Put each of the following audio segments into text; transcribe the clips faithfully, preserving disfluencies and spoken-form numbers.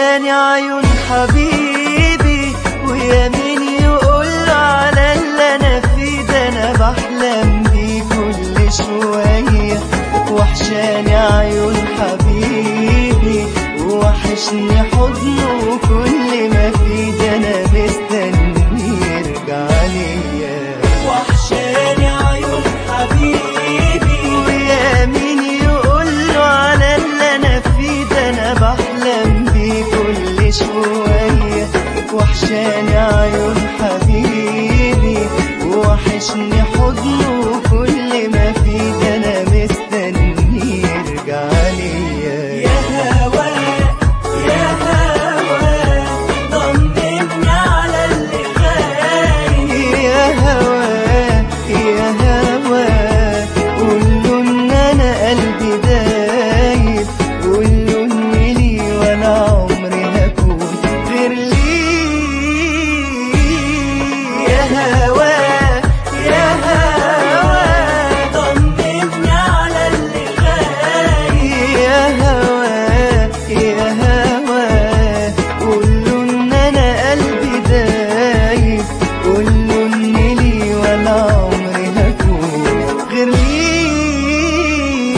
وحشاني عيون حبيبي، ويا مين يقول على اللي انا فيه ده، انا بحلم بيه كل شوية. وحشاني عيون حبيبي، وحشني حضنه كل ما فيه ده، انا مستني يرجع ليا. وحشاني عيون حبيبي، ويا مين يقول على اللي انا فيه ده، انا بحلم بيه كل شوية. وحشاني عيون حبيبي، وحشني حضنه كل ما فيه ده، انا مستني يرجع ليا. يا هوا يا هوا طمني على اللي غايب. يا هوا يا هوا قوله ان انا قلبي دايب، قوله اني لي ولا عمري هكون غير ليه. يا هوا يا هوا طمني على اللي غايب. يا هوا يا هوا قوله ان انا قلبي دايب، قوله اني لي ولا عمري هكون غير ليه.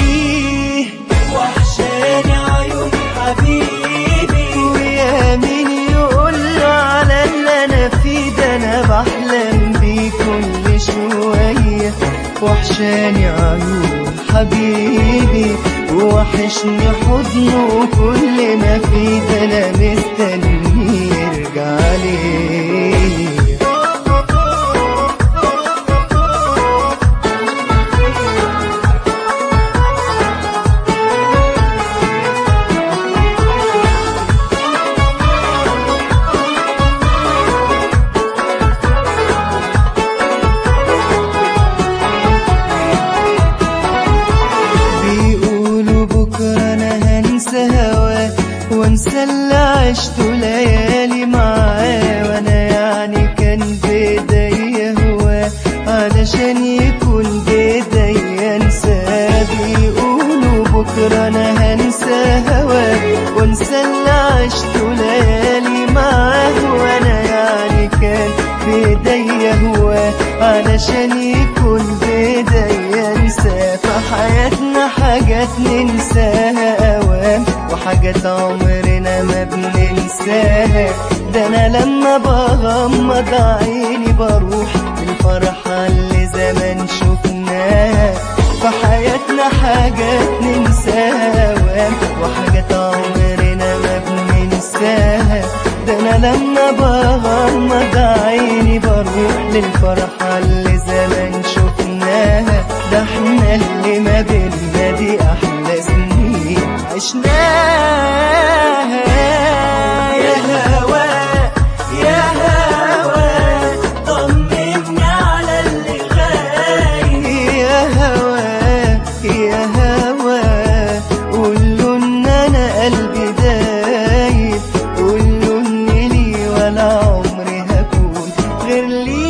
وحشاني عيون حبيبي، ويا مين يقول على اللي انا فيه ده، انا بحلم بيه كل شوية. وحشاني عيون حبيبي، وحشني حضنه كل ما فيه ده، انا مستني يرجع ليا. بيقولوا بكرة أنا هنسى هواه، وانسى اللي عشته ليالي معاه، وانا يعني كان بإيديا هواه علشان يكون بإيديا انساه. بيقولوا بكرة أنا هنسى هواه، وانسى اللي عشته ليالي معاه، وانا يعني كان بإيديا هواه علشان يكون بإيديا انساه. في حياتنا حاجات ننساها أوام، وحاجات عمرنا ما بننساها. ده أنا لما بغمض عيني بروح للفرحة اللي زمان شفناها. في حياتنا حاجات ننساها أوام، وحاجات عمرنا ما بننساها. ده أنا لما بغمض عيني بروح للفرحة اللي زمان شفناها. ده احنا اللي ما بينا دي أحلى سنين عشناها. يا هوا يا هوا طمني على اللي غايب. يا هوا يا هوا قوله ان انا قلبي دايب، قوله اني لي ولا عمري هكون غير ليه.